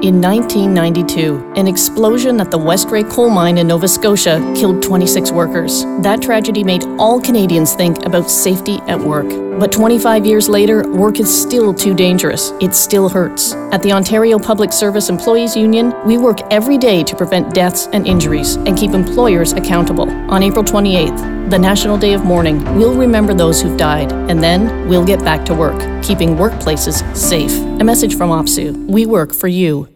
In 1992, an explosion at the Westray coal mine in Nova Scotia killed 26 workers. That tragedy made all Canadians think about safety at work. But 25 years later, work is still too dangerous. It still hurts. At the Ontario Public Service Employees Union, we work every day to prevent deaths and injuries and keep employers accountable. On April 28th, the National Day of Mourning, we'll remember those who've died, and then we'll get back to work, keeping workplaces safe. A message from OPSEU. We work for you.